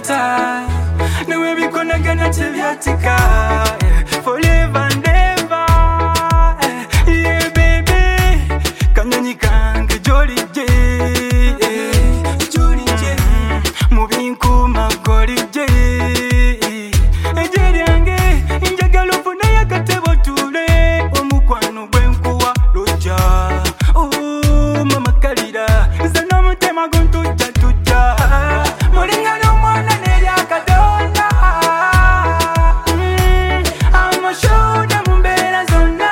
time. Now we be gonna get until you take forever and ever. Yeah, baby. Kanyani kange jolly J. Jolly J. Moving kuma goli J. Ejeri ange injagalo funa yakatebo tule. Omukwano gwenkuwa loja. Oh, mama kalira. Zana mutema guntuja tuja. Moringa no mwana neri akadona. I'm a show da mumbera zona.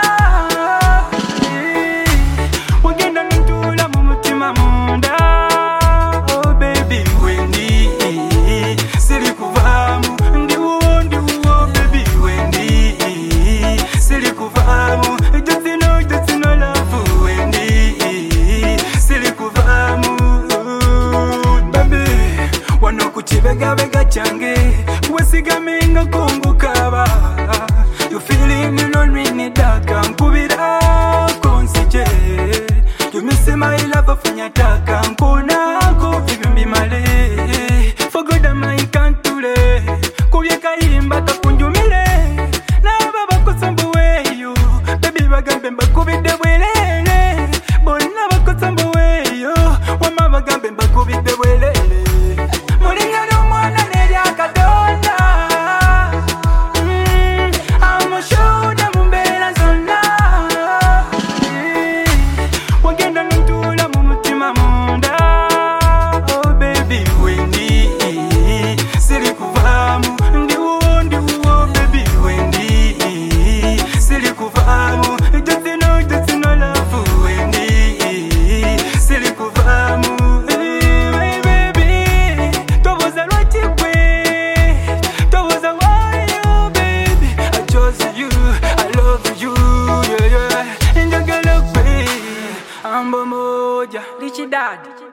Wagenda ntula mumutima munda. Oh baby wendi. Siri kuvamu. Ndiwo baby wendi. Siri kuvamu. Just no love wendi. Siri kuvamu. Baby wano kuchibega bega change. Wesigamenga kungukaba. You feeling lonely in the dark. Nkubira konsije. You miss my love fanya taka. Nkuna ko vivimbi male. For good am I can't do it. Kubye kayimba kakunjumile. Na baba kusambu weyo. Baby bagambe mbakubide bwelele. Bona bakusambu weyo. Wama bagambe mbakubide bwelele. Moringa no mwana neri akadona. I'm a show da mumbera zona. Wagenda ntula mumutima munda. Oh baby wendi. Siri kuvamu. Ndiwo baby wendi. Siri kuvamu. Just no love wendi. Siri kuvamu. Hey baby. Toboza lwati kwe. Toboza wayo baby. I chose you. I love you. Yeah, yeah. Njagala kwe. Ambo moja. Richie Dad.